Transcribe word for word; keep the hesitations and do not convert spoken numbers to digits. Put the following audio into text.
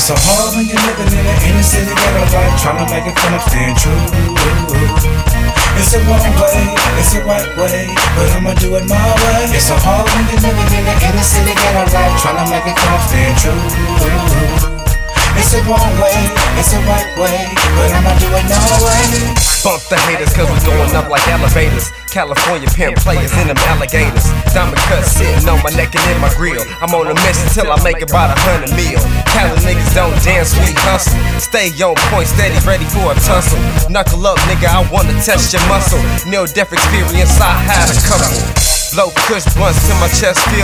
so hard when you're living in an inner city ghetto life, trying to make it fun of staying true. It's a wrong way, it's a right way, but I'ma do it my way. It's so hard when you're living in an inner city ghetto life, trying to make it fun of staying true. It's a wrong way, it's a right way, but I'ma do it my way. Bump the haters cause we going up like elevators. California pimp players in them alligators. Diamond cut sitting on my neck and in my grill. I'm on a mission till I make about a hundred mil. Cali niggas don't dance, we hustle. Stay on point, steady, ready for a tussle. Knuckle up, nigga, I wanna test your muscle. Near-death experience, I had a couple. Blow kush blunts till my chest feel